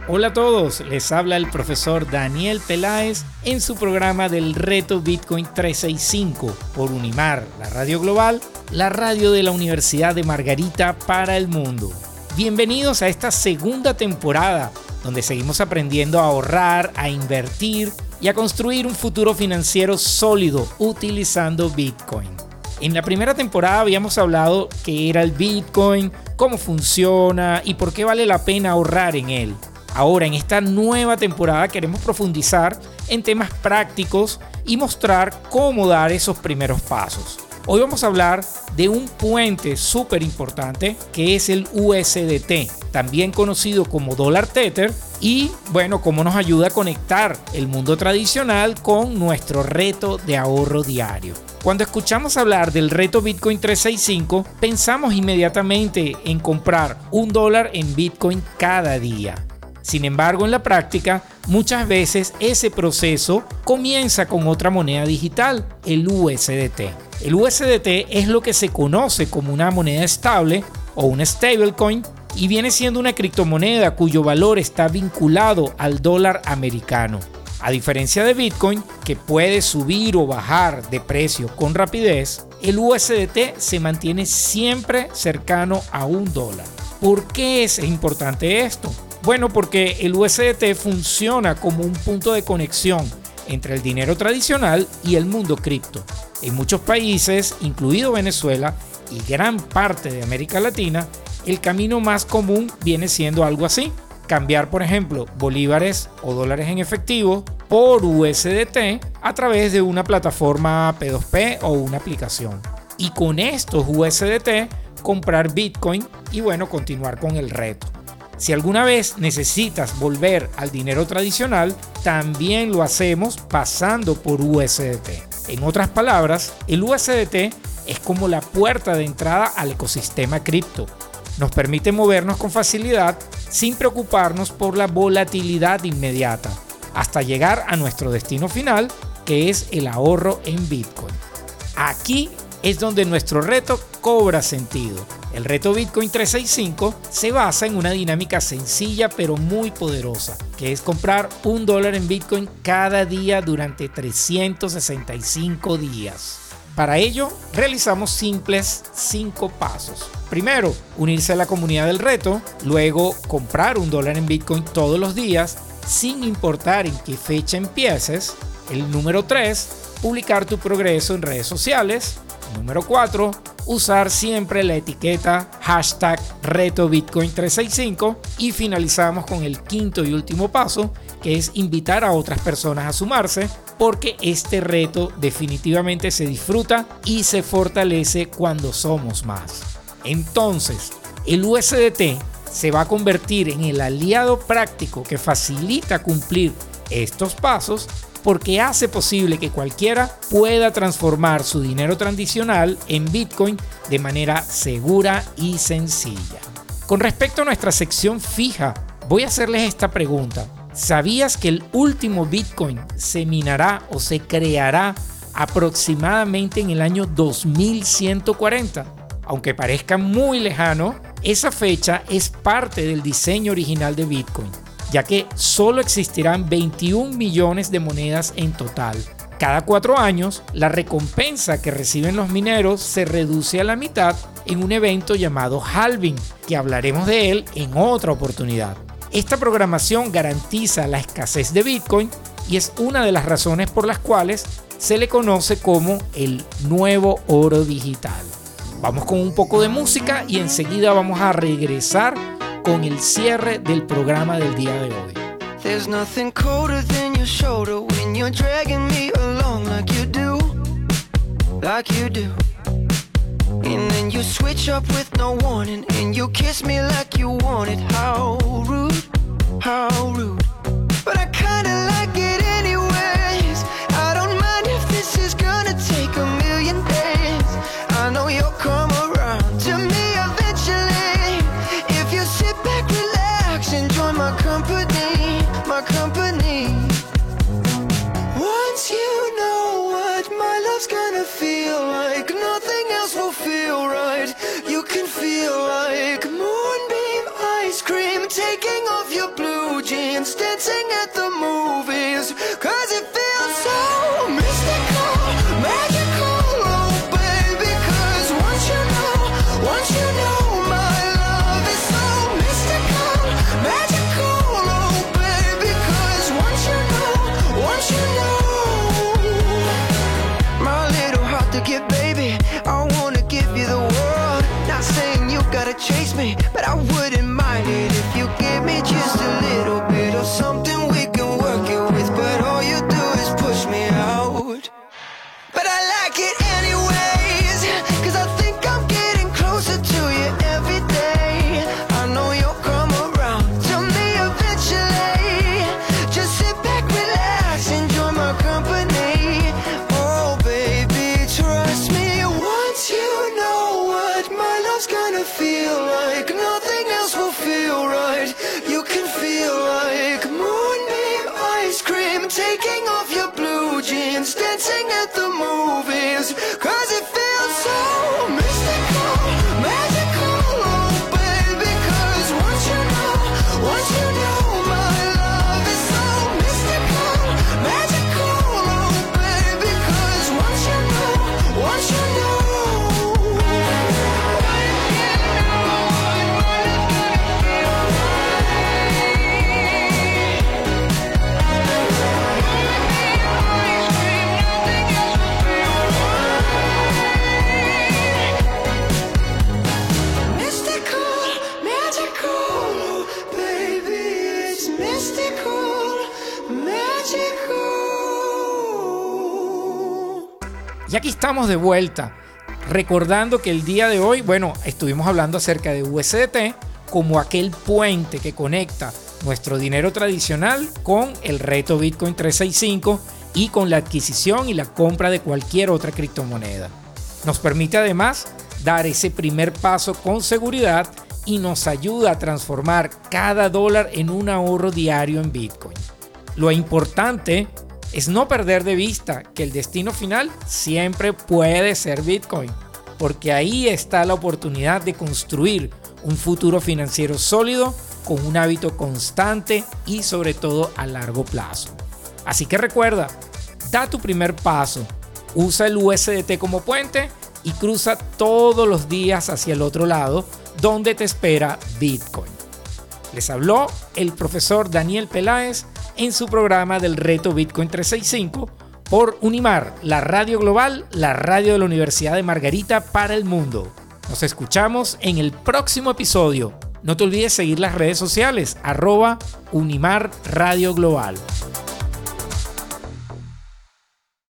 Hola a todos, les habla el profesor Daniel Peláez en su programa del Reto Bitcoin 365 por Unimar, la radio global, la radio de la Universidad de Margarita para el mundo. Bienvenidos a esta segunda temporada, donde seguimos aprendiendo a ahorrar, a invertir y a construir un futuro financiero sólido utilizando Bitcoin. En la primera temporada habíamos hablado qué era el Bitcoin, cómo funciona y por qué vale la pena ahorrar en él. Ahora, en esta nueva temporada queremos profundizar en temas prácticos y mostrar cómo dar esos primeros pasos. Hoy vamos a hablar de un puente súper importante que es el USDT, también conocido como dólar Tether, y bueno, cómo nos ayuda a conectar el mundo tradicional con nuestro reto de ahorro diario. Cuando escuchamos hablar del reto Bitcoin 365, pensamos inmediatamente en comprar $1 en Bitcoin cada día. Sin embargo, en la práctica, muchas veces ese proceso comienza con otra moneda digital, el USDT. El USDT es lo que se conoce como una moneda estable o un stablecoin y viene siendo una criptomoneda cuyo valor está vinculado al dólar americano. A diferencia de Bitcoin, que puede subir o bajar de precio con rapidez, el USDT se mantiene siempre cercano a $1. ¿Por qué es importante esto? Bueno, porque el USDT funciona como un punto de conexión entre el dinero tradicional y el mundo cripto. En muchos países, incluido Venezuela y gran parte de América Latina, el camino más común viene siendo algo así: cambiar, por ejemplo, bolívares o dólares en efectivo por USDT a través de una plataforma P2P o una aplicación. Y con estos USDT comprar Bitcoin y bueno, continuar con el reto. Si alguna vez necesitas volver al dinero tradicional, también lo hacemos pasando por USDT. En otras palabras, el USDT es como la puerta de entrada al ecosistema cripto. Nos permite movernos con facilidad sin preocuparnos por la volatilidad inmediata, hasta llegar a nuestro destino final, que es el ahorro en Bitcoin. Aquí es donde nuestro reto cobra sentido. El reto Bitcoin 365 se basa en una dinámica sencilla pero muy poderosa, que es comprar $1 en Bitcoin cada día durante 365 días. Para ello, realizamos simples 5 pasos. Primero, unirse a la comunidad del reto. Luego, comprar $1 en Bitcoin todos los días, sin importar en qué fecha empieces. El número 3, publicar tu progreso en redes sociales. Número 4, usar siempre la etiqueta #RetoBitcoin365 y finalizamos con el quinto y último paso, que es invitar a otras personas a sumarse, porque este reto definitivamente se disfruta y se fortalece cuando somos más. Entonces, el USDT se va a convertir en el aliado práctico que facilita cumplir estos pasos, porque hace posible que cualquiera pueda transformar su dinero tradicional en Bitcoin de manera segura y sencilla. Con respecto a nuestra sección fija, voy a hacerles esta pregunta. ¿Sabías que el último Bitcoin se minará o se creará aproximadamente en el año 2140? Aunque parezca muy lejano, esa fecha es parte del diseño original de Bitcoin, ya que solo existirán 21 millones de monedas en total. Cada 4 años, la recompensa que reciben los mineros se reduce a la mitad en un evento llamado halving, que hablaremos de él en otra oportunidad. Esta programación garantiza la escasez de Bitcoin y es una de las razones por las cuales se le conoce como el nuevo oro digital. Vamos con un poco de música y enseguida vamos a regresar con el cierre del programa del día de hoy. There's nothing colder than your shoulder when you're dragging me along like you do, like you do. And then you switch up with no warning and you kiss me like you want it. How rude, how rude. But I kinda like it anyways. I don't mind if this is gonna take a million days. I know you'll come around to me eventually. If you sit back, relax, enjoy my company, my company. Once you know what my love's gonna feel like, nothing else will feel right. You can feel like moonbeam ice cream taking off your your blue jeans, dancing at the movies, 'cause it feels so mystical, magical, oh baby, 'cause once you know my love is so mystical, magical, oh baby, 'cause once you know my little heart to give, baby, I wanna give you the world, not saying you gotta chase me, but I wouldn't mind it if you give me just a little bit of something we can work it with, but all you do is push me out. But I like it anyways, 'cause I think I'm getting closer to you every day. I know you'll come around to me eventually. Just sit back, relax, enjoy my company. Oh baby, trust me, once you know what my love's gonna feel like, nothing else will feel right. You can feel like moonbeam ice cream, taking off your blue jeans, dancing at the movies, 'cause it feels so mystical, magical, oh baby, 'cause once you know my love is so mystical, magical, oh baby, 'cause once you know Y aquí estamos de vuelta, recordando que el día de hoy, estuvimos hablando acerca de USDT como aquel puente que conecta nuestro dinero tradicional con el reto Bitcoin 365 y con la adquisición y la compra de cualquier otra criptomoneda. Nos permite además dar ese primer paso con seguridad y nos ayuda a transformar cada dólar en un ahorro diario en Bitcoin. Lo importante es no perder de vista que el destino final siempre puede ser Bitcoin, porque ahí está la oportunidad de construir un futuro financiero sólido con un hábito constante y sobre todo a largo plazo. Así que recuerda, da tu primer paso, usa el USDT como puente y cruza todos los días hacia el otro lado donde te espera Bitcoin. Les habló el profesor Daniel Peláez en su programa del reto Bitcoin 365 por Unimar, la radio global, la radio de la Universidad de Margarita para el mundo. Nos escuchamos en el próximo episodio. No te olvides seguir las redes sociales @Unimar Radio Global.